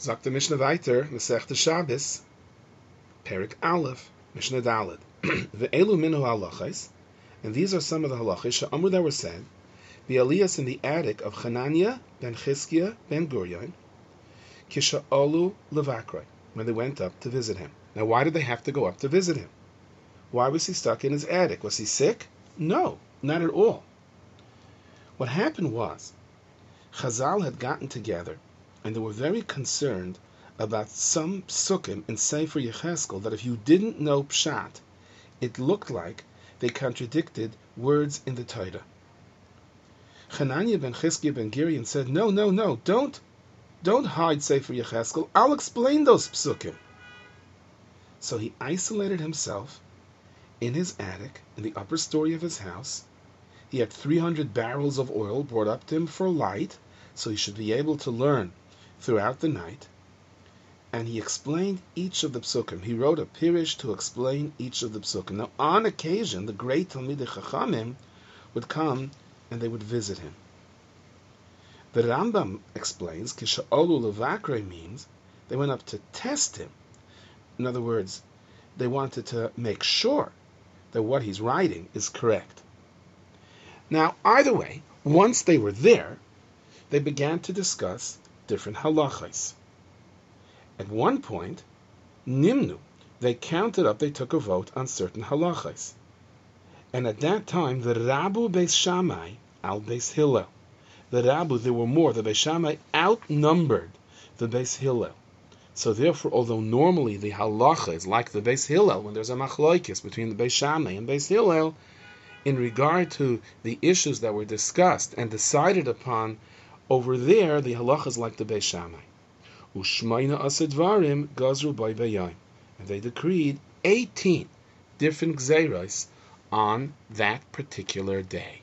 Sagt the Mishnah weiter, Masechta Shabbos, Perik Aleph, Mishnah Daled. Ve'elu minu halachos, and these are some of the halachos she'amru that were said, the aliyas in the attic of Hananiah ben Chizkiah ben Gurion, kisha'olu levakrei, when they went up to visit him. Now, why did they have to go up to visit him? Why was he stuck in his attic? Was he sick? No, not at all. What happened was, Chazal had gotten together, and they were very concerned about some psukim in Sefer Yecheskel that if you didn't know pshat, it looked like they contradicted words in the Torah. Hananiah ben Chizkiah ben Gurion said, no, don't hide Sefer Yecheskel, I'll explain those psukim. So he isolated himself in his attic, in the upper story of his house. He had 300 barrels of oil brought up to him for light, so he should be able to learn throughout the night. And he explained each of the psukim. He wrote a pirish to explain each of the psukim. Now, on occasion, the great Talmidei Chachamim would come and they would visit him. The Rambam explains, Kisha'olu levakre means they went up to test him. In other words, they wanted to make sure that what he's writing is correct. Now, either way, once they were there, they began to discuss different halachas. At one point, Nimnu, they counted up, they took a vote on certain halachas. And at that time, the Rabu Beis Shammai al Beis Hillel. The Rabu, there were more. The Beis Shammai outnumbered the Beis Hillel. So therefore, although normally the halacha is like the Beis Hillel, when there's a machlokes between the Beis Shammai and Beis Hillel, in regard to the issues that were discussed and decided upon over there, the halacha is like the Beis Shammai. Ushmayna asedvarim gazru by bayayim, and they decreed 18 different gzeiros on that particular day.